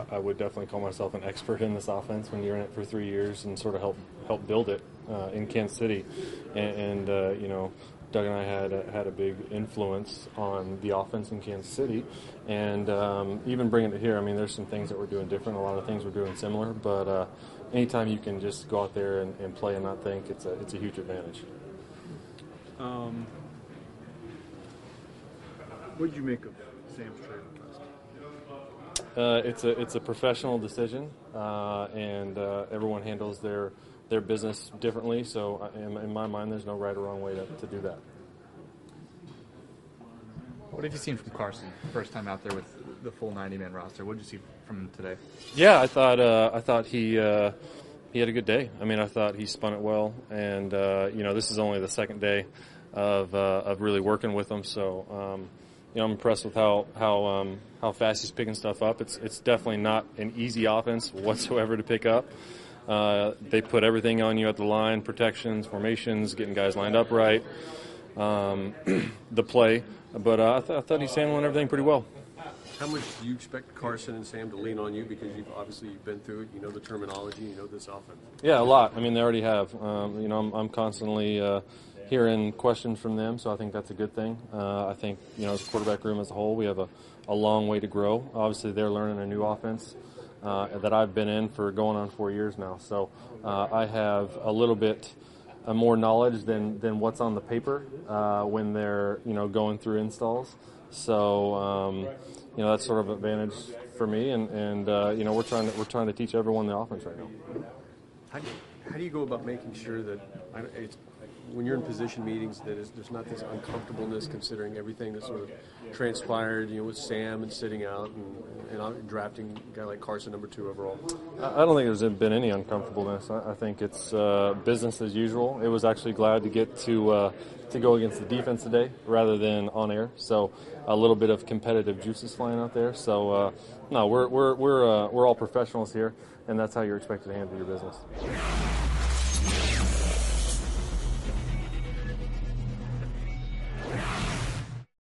I would definitely call myself an expert in this offense when you're in it for 3 years and sort of help build it in Kansas City. And Doug and I had a big influence on the offense in Kansas City, and even bringing it here. I mean, there's some things that we're doing different, a lot of things we're doing similar, but anytime you can just go out there and play and not think, it's a huge advantage. What did you make of Sam's trade request? It's a professional decision, and everyone handles their business differently. So in my mind, there's no right or wrong way to do that. What have you seen from Carson? First time out there with the full 90-man roster. What did you see from him today? Yeah, I thought he had a good day. I mean, I thought he spun it well, and this is only the second day of really working with him. So I'm impressed with how fast he's picking stuff up. It's definitely not an easy offense whatsoever to pick up. They put everything on you at the line: protections, formations, getting guys lined up right, the play. But I thought he's handling everything pretty well. How much do you expect Carson and Sam to lean on you, because you've been through it, you know the terminology, you know this offense? Yeah, a lot. I mean, they already have. I'm constantly hearing questions from them, so I think that's a good thing. I think, as a quarterback room as a whole, we have a long way to grow. Obviously, they're learning a new offense that I've been in for going on 4 years now. So I have a little bit more knowledge than what's on the paper when they're going through installs. So that's sort of an advantage for me, and we're trying to teach everyone the offense right now. How do you go about making sure that when you're in position meetings that there's not this uncomfortableness, considering everything that sort of transpired, with Sam and sitting out and drafting a guy like Carson number 2 overall? I don't think there's been any uncomfortableness. I think it's business as usual. It was actually glad to get to go against the defense today rather than on air. So a little bit of competitive juices flying out there. So no, we're all professionals here, and that's how you're expected to handle your business.